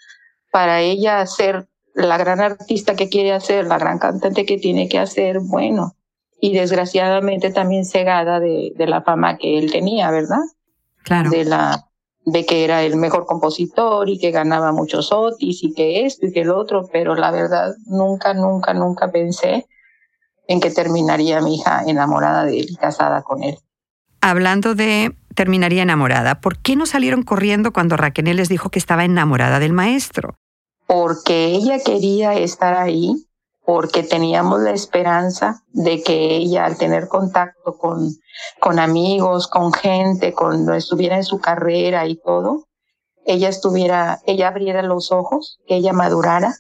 para ella ser la gran artista que quiere hacer, la gran cantante que tiene que hacer, bueno. Y desgraciadamente también cegada de, de la fama que él tenía, ¿verdad? Claro. De, la, de que era el mejor compositor y que ganaba muchos otis y que esto y que el otro, pero la verdad nunca, nunca, nunca pensé en que terminaría mi hija enamorada de él y casada con él. Hablando de terminaría enamorada, ¿por qué no salieron corriendo cuando Raquel les dijo que estaba enamorada del maestro? Porque ella quería estar ahí, porque teníamos la esperanza de que ella, al tener contacto con, con amigos, con gente, cuando estuviera en su carrera y todo, ella estuviera, ella abriera los ojos, que ella madurara.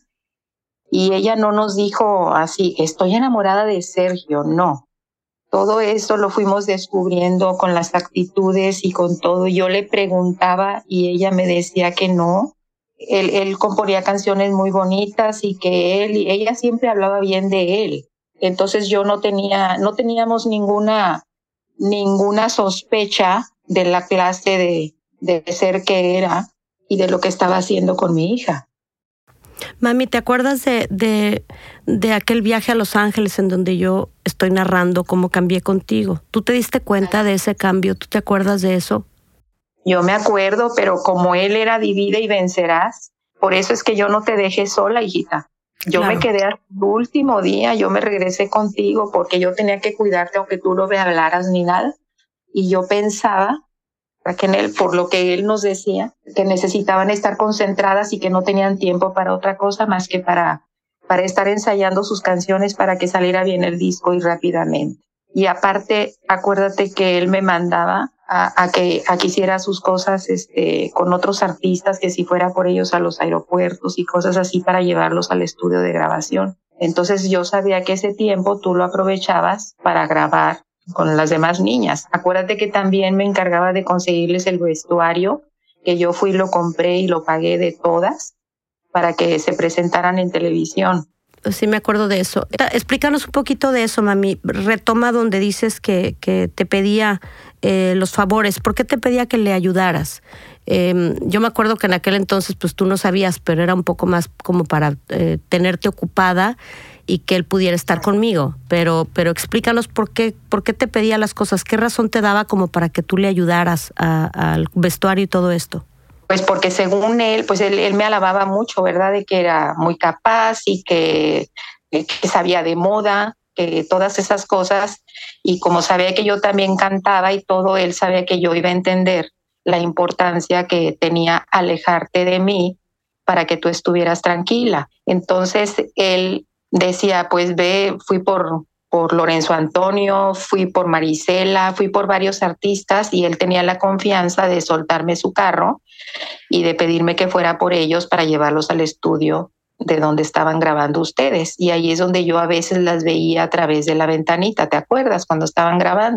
Y ella no nos dijo así, estoy enamorada de Sergio, no. Todo eso lo fuimos descubriendo con las actitudes y con todo. Yo le preguntaba y ella me decía que no. Él, él componía canciones muy bonitas y que él, y ella siempre hablaba bien de él. Entonces yo no tenía, no teníamos ninguna, ninguna sospecha de la clase de, de ser que era y de lo que estaba haciendo con mi hija. Mami, ¿te acuerdas de, de, de aquel viaje a Los Ángeles en donde yo estoy narrando cómo cambié contigo? ¿Tú te diste cuenta de ese cambio? ¿Tú te acuerdas de eso? Yo me acuerdo, pero como él era divide y vencerás, por eso es que yo no te dejé sola, hijita. Yo claro. me quedé hasta el último día, yo me regresé contigo porque yo tenía que cuidarte aunque tú no me hablaras ni nada. Y yo pensaba, Raquel, por lo que él nos decía, que necesitaban estar concentradas y que no tenían tiempo para otra cosa más que para, para estar ensayando sus canciones para que saliera bien el disco y rápidamente. Y aparte, acuérdate que él me mandaba a, a que a que hiciera sus cosas este, con otros artistas, que si fuera por ellos a los aeropuertos y cosas así para llevarlos al estudio de grabación. Entonces yo sabía que ese tiempo tú lo aprovechabas para grabar con las demás niñas. Acuérdate que también me encargaba de conseguirles el vestuario, que yo fui y lo compré y lo pagué de todas para que se presentaran en televisión. Sí, me acuerdo de eso. Explícanos un poquito de eso, mami. Retoma donde dices que, que te pedía eh, los favores. ¿Por qué te pedía que le ayudaras? Eh, yo me acuerdo que en aquel entonces pues tú no sabías, pero era un poco más como para eh, tenerte ocupada y que él pudiera estar conmigo. Pero, pero explícanos por qué, por qué te pedía las cosas. ¿Qué razón te daba como para que tú le ayudaras a, al vestuario y todo esto? Pues porque según él, pues él, él me alababa mucho, ¿verdad? De que era muy capaz y que, que sabía de moda, que todas esas cosas. Y como sabía que yo también cantaba y todo, él sabía que yo iba a entender la importancia que tenía alejarte de mí para que tú estuvieras tranquila. Entonces él decía, pues ve, fui por... por Lorenzo Antonio, fui por Marisela, fui por varios artistas y él tenía la confianza de soltarme su carro y de pedirme que fuera por ellos para llevarlos al estudio de donde estaban grabando ustedes. Y ahí es donde yo a veces las veía a través de la ventanita, ¿te acuerdas? Cuando estaban grabando.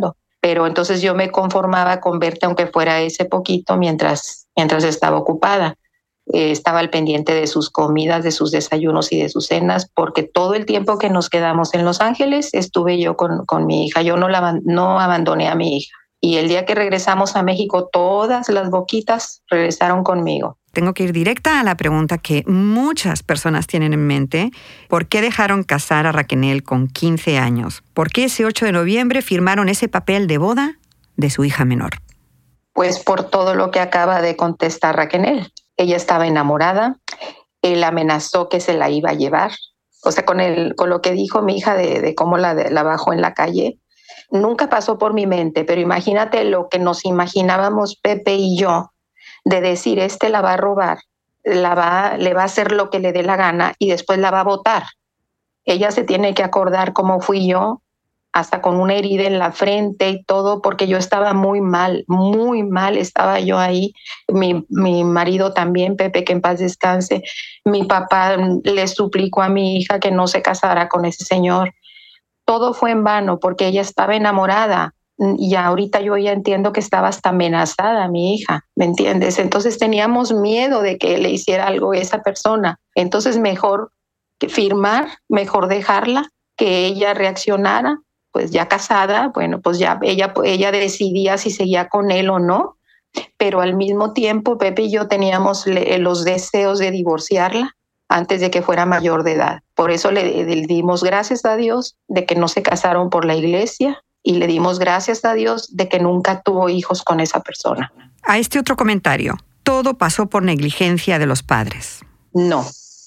pero entonces yo me conformaba con verte aunque fuera ese poquito mientras, mientras estaba ocupada. Eh, estaba al pendiente de sus comidas, de sus desayunos y de sus cenas, porque todo el tiempo que nos quedamos en Los Ángeles estuve yo con, con mi hija. Yo no, la, no abandoné a mi hija. Y el día que regresamos a México, todas las boquitas regresaron conmigo. Tengo que ir directa a la pregunta que muchas personas tienen en mente. ¿Por qué dejaron casar a Raquel con quince años? ¿Por qué ese ocho de noviembre firmaron ese papel de boda de su hija menor? Pues por todo lo que acaba de contestar Raquel. Ella estaba enamorada, él amenazó que se la iba a llevar. O sea, con, el, con lo que dijo mi hija de, de cómo la, la bajó en la calle, nunca pasó por mi mente, pero imagínate lo que nos imaginábamos Pepe y yo, de decir, este la va a robar, la va, le va a hacer lo que le dé la gana y después la va a botar. Ella se tiene que acordar cómo fui yo, hasta con una herida en la frente y todo, porque yo estaba muy mal, muy mal estaba yo ahí. Mi, mi marido también, Pepe, que en paz descanse. Mi papá le suplicó a mi hija que no se casara con ese señor. Todo fue en vano porque ella estaba enamorada y ahorita yo ya entiendo que estaba hasta amenazada mi hija, ¿me entiendes? Entonces teníamos miedo de que le hiciera algo a esa persona. Entonces mejor que firmar, mejor dejarla, que ella reaccionara. Pues ya casada, bueno, pues ya ella, ella decidía si seguía con él o no, pero al mismo tiempo Pepe y yo teníamos le, los deseos de divorciarla antes de que fuera mayor de edad. Por eso le, le dimos gracias a Dios de que no se casaron por la iglesia y le dimos gracias a Dios de que nunca tuvo hijos con esa persona. A este otro comentario, todo pasó por negligencia de los padres. No,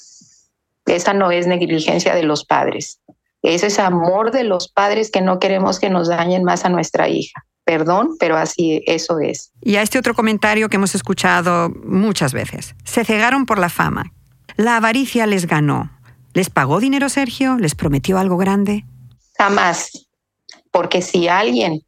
esa no es negligencia de los padres. Ese es amor de los padres que no queremos que nos dañen más a nuestra hija. Perdón, pero así eso es. Y a este otro comentario que hemos escuchado muchas veces. Se cegaron por la fama. La avaricia les ganó. ¿Les pagó dinero Sergio? ¿Les prometió algo grande? Jamás. Porque si alguien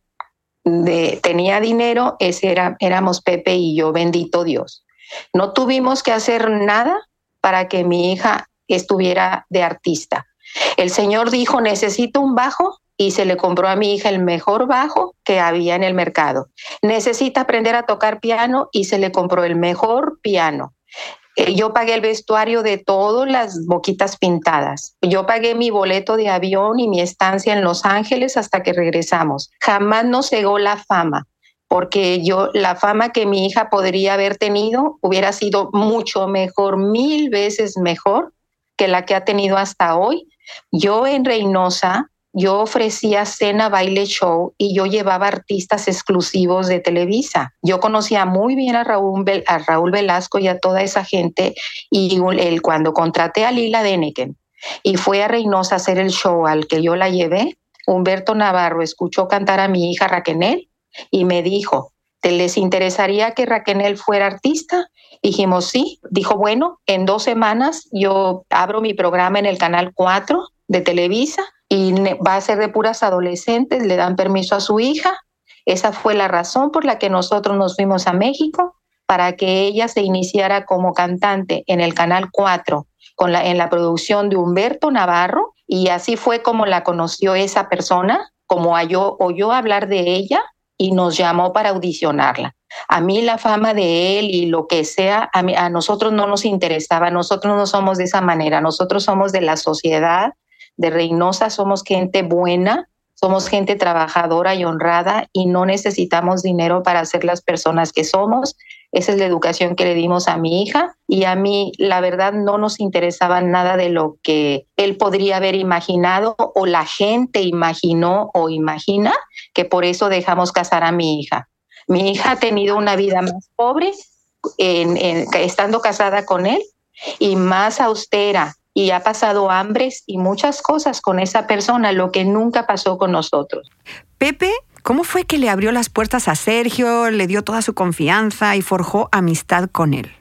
de, tenía dinero, ese era, éramos Pepe y yo, bendito Dios. No tuvimos que hacer nada para que mi hija estuviera de artista. El señor dijo, necesito un bajo, y se le compró a mi hija el mejor bajo que había en el mercado. Necesita aprender a tocar piano, y se le compró el mejor piano. Eh, yo pagué el vestuario de todas las boquitas pintadas. Yo pagué mi boleto de avión y mi estancia en Los Ángeles hasta que regresamos. Jamás nos cegó la fama, porque yo, la fama que mi hija podría haber tenido hubiera sido mucho mejor, mil veces mejor que la que ha tenido hasta hoy. Yo en Reynosa, yo ofrecía cena, baile, show y yo llevaba artistas exclusivos de Televisa. Yo conocía muy bien a Raúl, a Raúl Velasco y a toda esa gente, y él, cuando contraté a Lila Deneken y fue a Reynosa a hacer el show al que yo la llevé, Humberto Navarro escuchó cantar a mi hija Raquel y me dijo, ¿te les interesaría que Raquel fuera artista? Dijimos sí. Dijo, bueno, en dos semanas yo abro mi programa en el Canal cuatro de Televisa y va a ser de puras adolescentes, le dan permiso a su hija. Esa fue la razón por la que nosotros nos fuimos a México, para que ella se iniciara como cantante en el Canal cuatro con la, en la producción de Humberto Navarro, y así fue como la conoció esa persona, como oyó, oyó hablar de ella y nos llamó para audicionarla. A mí la fama de él y lo que sea, a, mí, a nosotros no nos interesaba. Nosotros no somos de esa manera. Nosotros somos de la sociedad de Reynosa, somos gente buena, somos gente trabajadora y honrada y no necesitamos dinero para ser las personas que somos. Esa es la educación que le dimos a mi hija, y a mí la verdad no nos interesaba nada de lo que él podría haber imaginado o la gente imaginó o imagina, que por eso dejamos casar a mi hija. Mi hija ha tenido una vida más pobre en, en, estando casada con él, y más austera, y ha pasado hambres y muchas cosas con esa persona, lo que nunca pasó con nosotros. Pepe, ¿cómo fue que le abrió las puertas a Sergio, le dio toda su confianza y forjó amistad con él?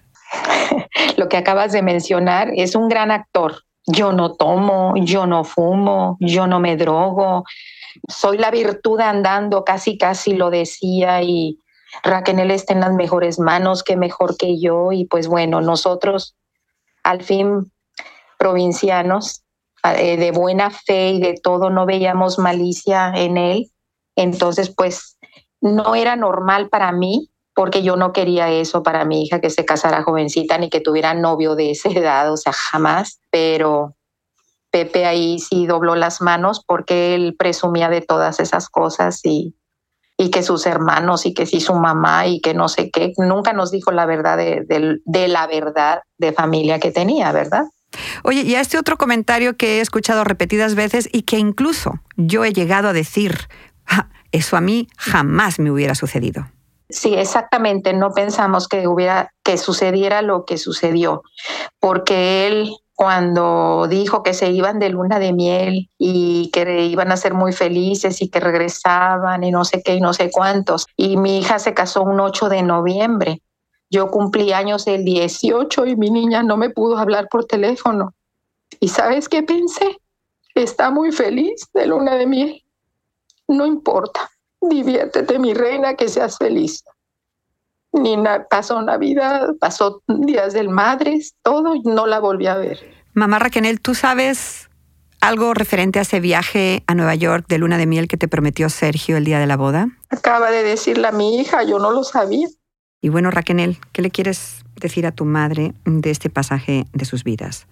Lo que acabas de mencionar, es un gran actor. Yo no tomo, yo no fumo, yo no me drogo. Soy la virtud andando, casi casi lo decía, y Raquel está en las mejores manos, que mejor que yo. Y pues bueno, nosotros al fin provincianos, de buena fe y de todo, no veíamos malicia en él. Entonces, pues no era normal para mí, porque yo no quería eso para mi hija, que se casara jovencita ni que tuviera novio de esa edad, o sea, jamás. Pero Pepe ahí sí dobló las manos porque él presumía de todas esas cosas y, y que sus hermanos y que sí su mamá y que no sé qué. Nunca nos dijo la verdad de, de, de la verdad de familia que tenía, ¿verdad? Oye, y a este otro comentario que he escuchado repetidas veces y que incluso yo he llegado a decir, ah, eso a mí jamás me hubiera sucedido. Sí, exactamente. No pensamos que hubiera, que sucediera lo que sucedió, porque él, cuando dijo que se iban de luna de miel y que iban a ser muy felices y que regresaban y no sé qué y no sé cuántos, y mi hija se casó un ocho de noviembre. Yo cumplí años el dieciocho y mi niña no me pudo hablar por teléfono. ¿Y sabes qué pensé? Está muy feliz de luna de miel. No importa. Diviértete, mi reina, que seas feliz. Ni na- pasó Navidad, pasó Días del Madres, todo, y no la volví a ver. Mamá Raquel, ¿tú sabes algo referente a ese viaje a Nueva York de luna de miel que te prometió Sergio el día de la boda? Acaba de decirle a mi hija, yo no lo sabía. Y bueno, Raquel, ¿qué le quieres decir a tu madre de este pasaje de sus vidas?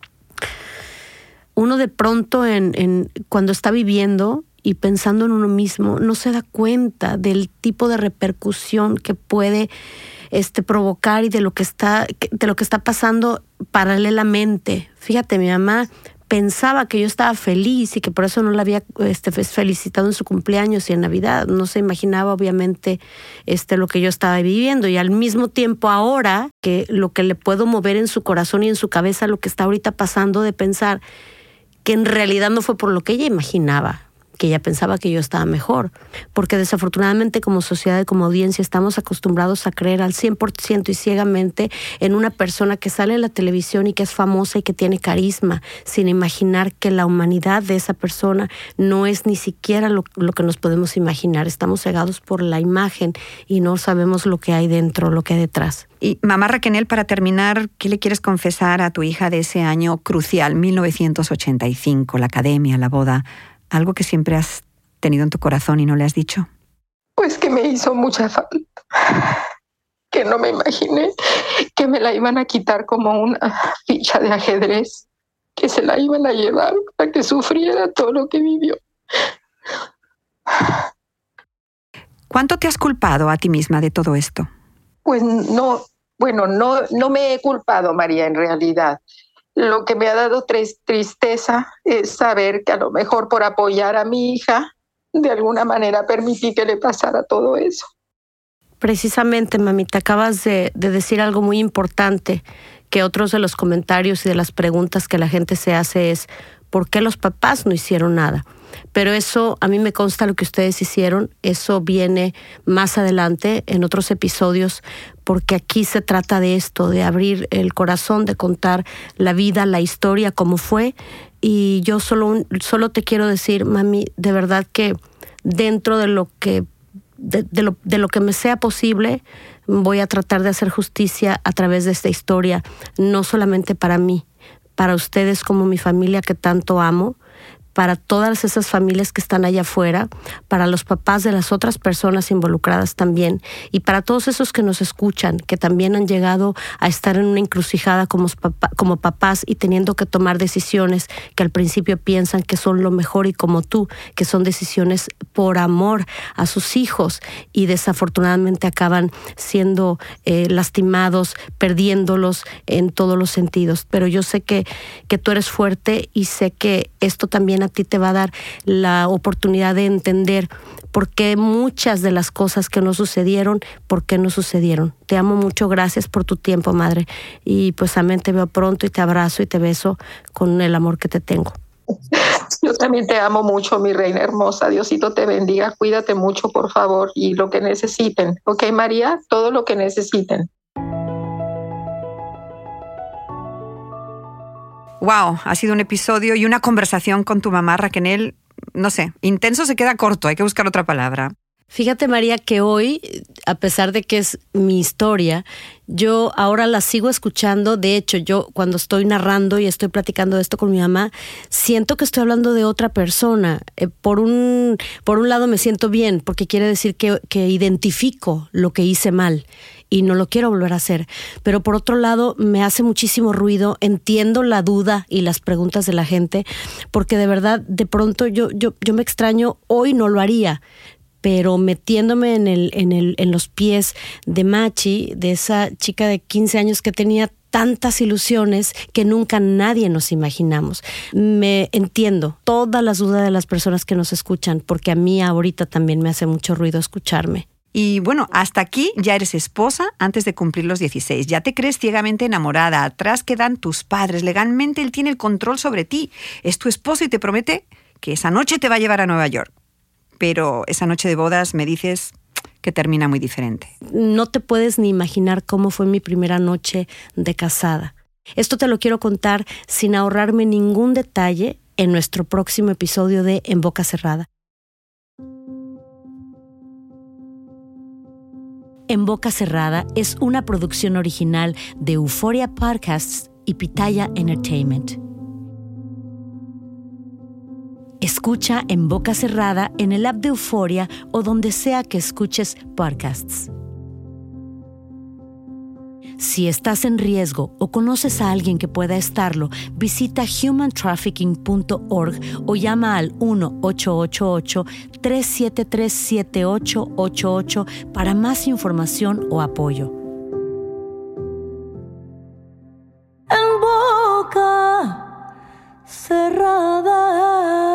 Uno de pronto, en, en cuando está viviendo y pensando en uno mismo, no se da cuenta del tipo de repercusión que puede este, provocar y de lo que está, de lo que está pasando paralelamente. Fíjate, mi mamá pensaba que yo estaba feliz y que por eso no la había este, felicitado en su cumpleaños y en Navidad. No se imaginaba, obviamente, este, lo que yo estaba viviendo. Y al mismo tiempo ahora, que lo que le puedo mover en su corazón y en su cabeza, lo que está ahorita pasando, de pensar que en realidad no fue por lo que ella imaginaba, que ella pensaba que yo estaba mejor, porque desafortunadamente como sociedad y como audiencia estamos acostumbrados a creer al cien por ciento y ciegamente en una persona que sale en la televisión y que es famosa y que tiene carisma, sin imaginar que la humanidad de esa persona no es ni siquiera lo, lo que nos podemos imaginar. Estamos cegados por la imagen y no sabemos lo que hay dentro, lo que hay detrás. Y mamá Raquel, para terminar, ¿qué le quieres confesar a tu hija de ese año crucial, mil novecientos ochenta y cinco, la academia, la boda? ¿Algo que siempre has tenido en tu corazón y no le has dicho? Pues que me hizo mucha falta. Que no me imaginé que me la iban a quitar como una ficha de ajedrez. Que se la iban a llevar para que sufriera todo lo que vivió. ¿Cuánto te has culpado a ti misma de todo esto? Pues no, bueno, no, no me he culpado, María, en realidad. Lo que me ha dado tristeza es saber que a lo mejor por apoyar a mi hija, de alguna manera permití que le pasara todo eso. Precisamente, mamita, acabas de, de decir algo muy importante, que otros de los comentarios y de las preguntas que la gente se hace es ¿por qué los papás no hicieron nada? Pero eso, a mí me consta lo que ustedes hicieron, eso viene más adelante en otros episodios, porque aquí se trata de esto, de abrir el corazón, de contar la vida, la historia, cómo fue. Y yo solo, solo te quiero decir, mami, de verdad que dentro de lo que, de, de lo, de lo que me sea posible, voy a tratar de hacer justicia a través de esta historia, no solamente para mí, para ustedes como mi familia que tanto amo, para todas esas familias que están allá afuera, para los papás de las otras personas involucradas también, y para todos esos que nos escuchan, que también han llegado a estar en una encrucijada como, papá, como papás y teniendo que tomar decisiones que al principio piensan que son lo mejor y como tú, que son decisiones por amor a sus hijos y desafortunadamente acaban siendo eh, lastimados, perdiéndolos en todos los sentidos. Pero yo sé que, que tú eres fuerte y sé que esto también a ti te va a dar la oportunidad de entender por qué muchas de las cosas que no sucedieron, por qué no sucedieron. Te amo mucho, gracias por tu tiempo, madre. Y pues amén, te veo pronto y te abrazo y te beso con el amor que te tengo. Yo también te amo mucho, mi reina hermosa. Diosito te bendiga, cuídate mucho, por favor, y lo que necesiten. ¿Ok, María? Todo lo que necesiten. Wow, ha sido un episodio y una conversación con tu mamá, Raquel. No sé, intenso se queda corto, hay que buscar otra palabra. Fíjate, María, que hoy, a pesar de que es mi historia, yo ahora la sigo escuchando. De hecho, yo cuando estoy narrando y estoy platicando de esto con mi mamá, siento que estoy hablando de otra persona. Eh, por un, por un lado me siento bien, porque quiere decir que, que identifico lo que hice mal y no lo quiero volver a hacer. Pero por otro lado, me hace muchísimo ruido. Entiendo la duda y las preguntas de la gente, porque de verdad, de pronto yo, yo, yo me extraño. Hoy no lo haría, pero metiéndome en, el, en, el, en los pies de Machi, de esa chica de quince años que tenía tantas ilusiones que nunca nadie nos imaginamos. Me entiendo todas las dudas de las personas que nos escuchan, porque a mí ahorita también me hace mucho ruido escucharme. Y bueno, hasta aquí ya eres esposa antes de cumplir los dieciséis. Ya te crees ciegamente enamorada. Atrás quedan tus padres. Legalmente él tiene el control sobre ti. Es tu esposo y te promete que esa noche te va a llevar a Nueva York. Pero esa noche de bodas me dices que termina muy diferente. No te puedes ni imaginar cómo fue mi primera noche de casada. Esto te lo quiero contar sin ahorrarme ningún detalle en nuestro próximo episodio de En Boca Cerrada. En Boca Cerrada es una producción original de Euphoria Podcasts y Pitaya Entertainment. Escucha En Boca Cerrada en el app de Euphoria o donde sea que escuches podcasts. Si estás en riesgo o conoces a alguien que pueda estarlo, visita human trafficking punto org o llama al uno ocho ocho ocho, tres siete tres, siete ocho ocho ocho para más información o apoyo. En Boca Cerrada.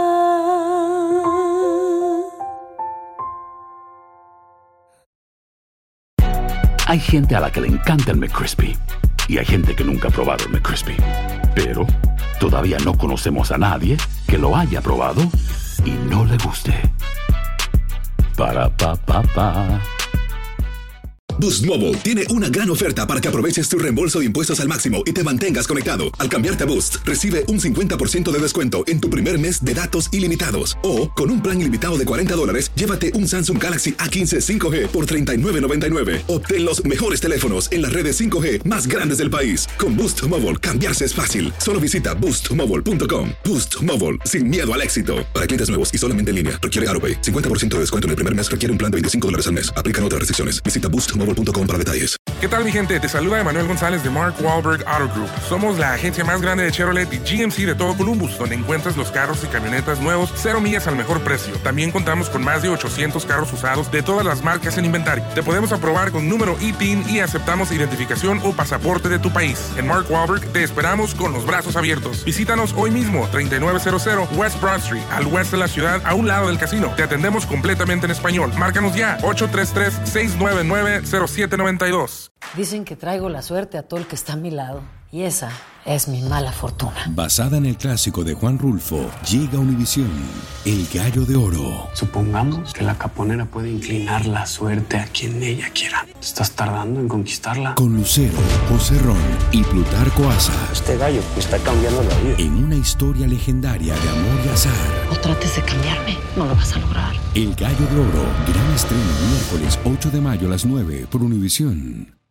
Hay gente a la que le encanta el McCrispy y hay gente que nunca ha probado el McCrispy. Pero todavía no conocemos a nadie que lo haya probado y no le guste. Para pa pa pa. Boost Mobile tiene una gran oferta para que aproveches tu reembolso de impuestos al máximo y te mantengas conectado. Al cambiarte a Boost, recibe un cincuenta por ciento de descuento en tu primer mes de datos ilimitados. O, con un plan ilimitado de cuarenta dólares, llévate un Samsung Galaxy A quince cinco G por treinta y nueve noventa y nueve. Obtén los mejores teléfonos en las redes cinco G más grandes del país. Con Boost Mobile, cambiarse es fácil. Solo visita boost mobile punto com. Boost Mobile, sin miedo al éxito. Para clientes nuevos y solamente en línea, requiere AutoPay. cincuenta por ciento de descuento en el primer mes requiere un plan de veinticinco dólares al mes. Aplican otras restricciones. Visita boost mobile punto com para detalles. ¿Qué tal, mi gente? Te saluda Emanuel González de Mark Wahlberg Auto Group. Somos la agencia más grande de Chevrolet y G M C de todo Columbus, donde encuentras los carros y camionetas nuevos, cero millas al mejor precio. También contamos con más de ochocientos carros usados de todas las marcas en inventario. Te podemos aprobar con número I T I N y aceptamos identificación o pasaporte de tu país. En Mark Wahlberg te esperamos con los brazos abiertos. Visítanos hoy mismo, treinta y nueve cero cero West Broad Street, al oeste de la ciudad, a un lado del casino. Te atendemos completamente en español. Márcanos ya, ocho tres tres, seis nueve nueve, cero siete nueve dos. Dicen que traigo la suerte a todo el que está a mi lado, y esa es mi mala fortuna. Basada en el clásico de Juan Rulfo, llega Univisión, El Gallo de Oro. Supongamos que la caponera puede inclinar la suerte a quien ella quiera. ¿Estás tardando en conquistarla? Con Lucero, José Ron y Plutarco Asa. Este gallo me está cambiando la vida. En una historia legendaria de amor y azar. No trates de cambiarme, no lo vas a lograr. El Gallo de Oro, gran estreno miércoles ocho de mayo a las nueve por Univisión.